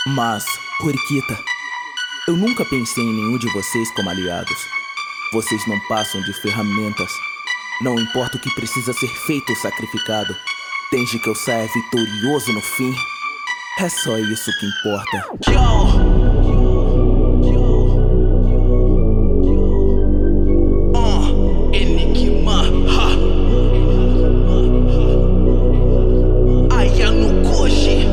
Mas, Puriquita, eu nunca pensei em nenhum de vocês como aliados. Vocês não passam de ferramentas. Não importa o que precisa ser feito ou sacrificado, desde que eu saia vitorioso no fim. É só isso que importa. Enigma, Ayano-Koji.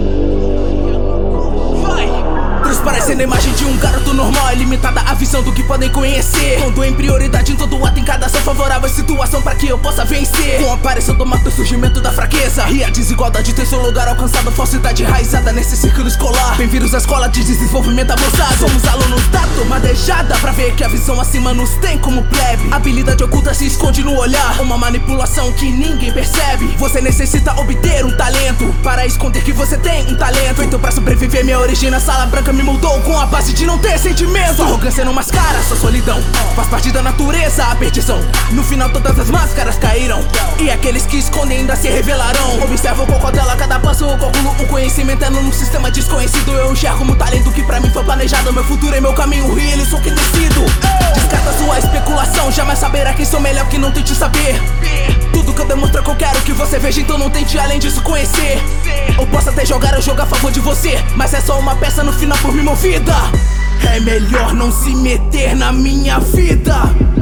Vai! Transparecendo a imagem de um garoto normal, é limitada a visão do que podem conhecer. Pondo em prioridade em todo ato, em cada ação favorável situação para que eu possa vencer. Com a aparição do mato, o surgimento da fraqueza e a desigualdade tem seu lugar alcançado. Falsidade enraizada nesse círculo escolar. Bem-vindos à escola de desenvolvimento avançado. Somos alunos da turma deixada pra ver que a visão acima nos tem como plebe. Habilidade oculta se esconde no olhar, uma manipulação que ninguém percebe. Você necessita obter um talento para esconder que você tem um talento. Feito pra sobreviver, minha origem na sala branca me moldou com a base de não ter sentimento. Sua arrogância não mascara sua solidão, faz parte da natureza a perdição. No final todas as máscaras caíram e aqueles que escondem ainda se revelarão. Observa o cocotelo a cada passo, eu calculo um conhecimento num sistema desconhecido. Eu enxergo como talento que pra mim foi planejado. Meu futuro é meu caminho e eles sou quem decido. Descarta sua especulação, jamais saberá quem sou melhor que não tente saber. Tudo que eu demonstro é que eu quero que você veja, então não tente além disso conhecer. Ou posso até jogar o jogo a favor de você, mas é só uma peça no final por mim movida. É melhor não se meter na minha vida.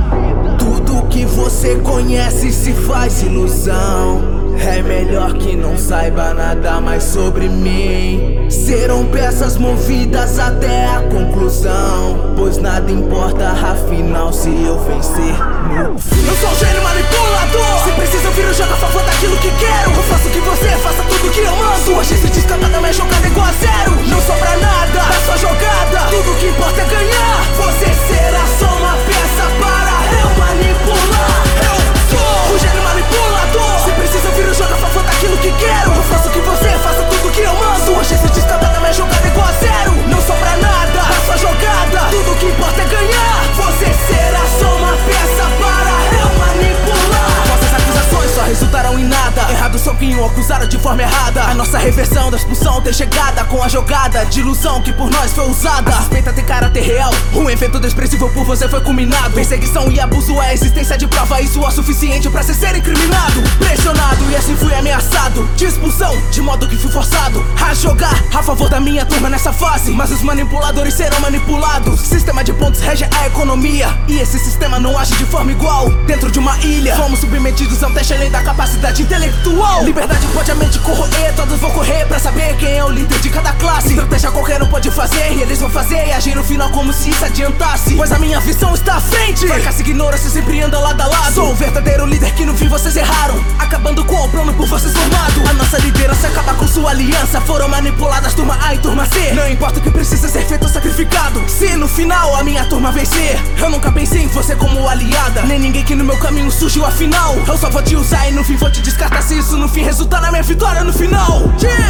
Tudo que você conhece se faz ilusão. É melhor que não saiba nada mais sobre mim. Serão peças movidas até a conclusão, pois nada importa afinal se eu vencer no fim. Eu sou um gênio manipulador. Se precisa eu viro jogo a favor daquilo que quero. Eu faço o que você, faça tudo que eu mando. Sua chance de escapar da minha jogada é igual a zero. Não sobra nada da sua jogada, tudo que importa é ganhar. Você será só uma peça para eu manipular. Eu sou um gênio manipulador. Se precisa eu viro jogo a favor daquilo que quero. Eu faço o que você, faça tudo que eu mando. Sua chance de escapar da minha jogada é igual a zero. Não sobra nada da sua jogada, tudo que importa é ganhar. Você será só uma peça para eu manipular. Vossas acusações só resultarão em nada. Errados são quem o acusaram de forma errada. A nossa reversão da expulsão tem chegada com a jogada de ilusão que por nós foi usada. A suspeita tem caráter real, um evento desprezível por você foi culminado. Perseguição e abuso é a existência de prova, isso é o suficiente pra ser incriminado. Pressionado e assim fui ameaçado de expulsão, de modo que fui forçado a jogar a favor da minha turma nessa fase. Mas os manipuladores serão manipulados. Sistema de pontos rege a economia e esse sistema não age de forma igual. Dentro de uma ilha, fomos submetidos a um teste além da capacidade intelectual. Liberdade pode a mente corroer, todos vão correr pra saber quem é o líder de cada classe. Estratégia qualquer um pode fazer e eles vão fazer e agir no final como se isso adiantasse, pois a minha visão está à frente. Fracasso e ignorância sempre andam lado a lado. Sou o verdadeiro líder que no fim vocês erraram, acabando com o plano por vocês formado. A nossa liderança acaba com sua aliança. Foram manipuladas turma A e turma C. Não importa o que precisa ser feito ou sacrificado, se no final a minha turma vencer. Eu nunca pensei em você como aliada, nem ninguém que no meu caminho surgiu afinal. Eu só vou te usar e no fim vou te descartar, se isso no fim resultar na minha vitória no final.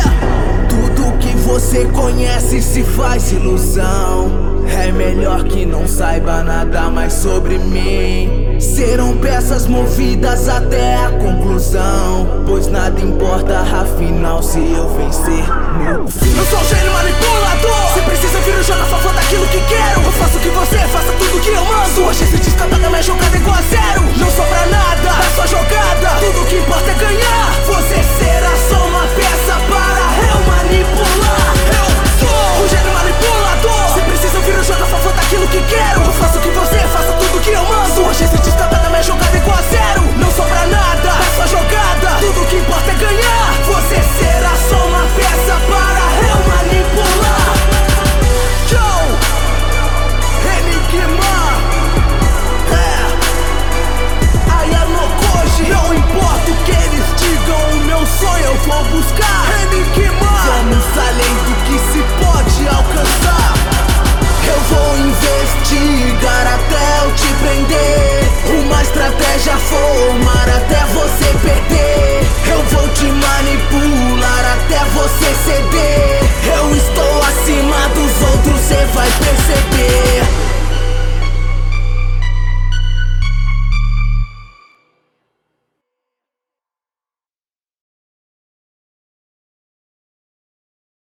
Tudo que você conhece se faz ilusão. É melhor que não saiba nada mais sobre mim. Serão peças movidas até a conclusão, pois nada importa afinal se eu vencer no fim. Eu sou um gênio manipulador. Se precisa eu viro jogo a favor daquilo que quero. Eu faço o que você, faça tudo que eu mando. Sua chance de escapar da minha jogada é igual a zero. Não sobra nada da sua jogada, tudo que importa é ganhar. Você será só uma peça para eu manipular. Eu sou um gênio manipulador. Se precisa eu viro jogo a favor daquilo que quero. Eu faço o que você, faça tudo que eu mando. Sua chance de escapar da minha jogada é igual a zero. Não sobra nada da sua jogada, tudo que importa é ganhar. Você será só uma peça para eu manipular. Joe, Enigma, Ayano-Koji. Não importa o que eles digam, o meu sonho eu vou buscar. Enigma, vamos além do que se pode alcançar. Eu vou investigar até eu te prender, uma estratégia formar até você perder. Eu vou te manipular até você ceder. Eu estou acima dos outros, cê vai perder.